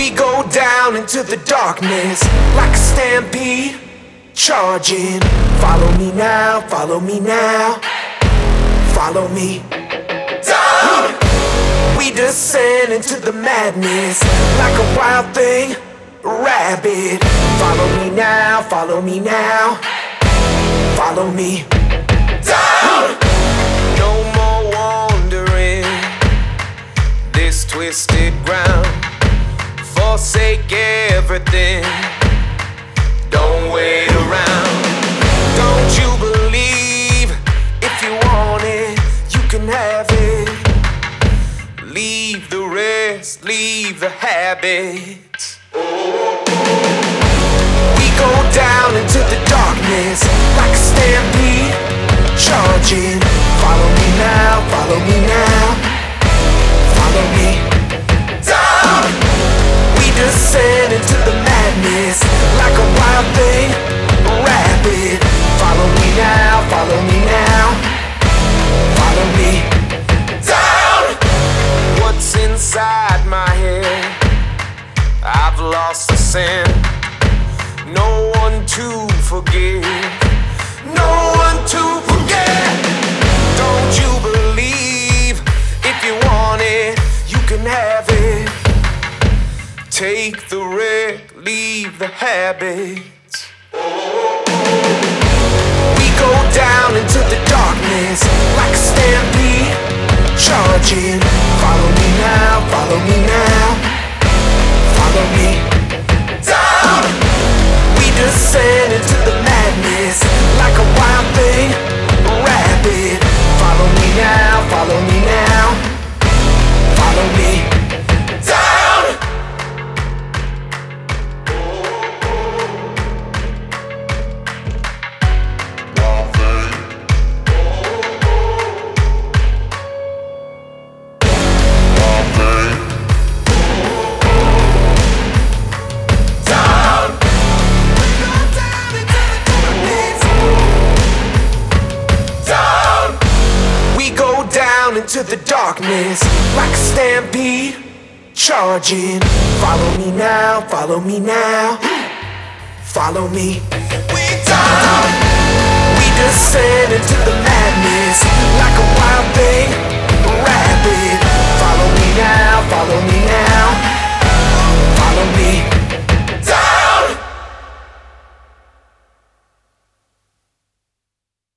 We go down into the darkness like a stampede, charging. Follow me now, follow me now, follow me. Down! We descend into the madness like a wild thing, rabid. Follow me now, follow me now, follow me. Down! No more wandering this twisted ground. Forsake everything, don't wait around. Don't you believe, if you want it, you can have it. Leave the rest, leave the habits. We go down into the darkness like a stampede, charging. Follow me now, follow me now, follow me. Down! We descend into the madness like a wild thing, rapid. Follow me now, follow me now, follow me. Down! What's inside my head? I've lost the sin. No one to forgive, no one to forget. Don't you believe, if you want it, you can have it. Take the wreck, leave the habits. We go down into the darkness like a stampede, charging. Follow me now, follow me now, follow me. Down! We descend into the madness like a wild thing, rapid. Follow me now, follow me now, follow me. Down! Into the darkness like a stampede, charging. Follow me now, follow me now, follow me. We down, we descend into the madness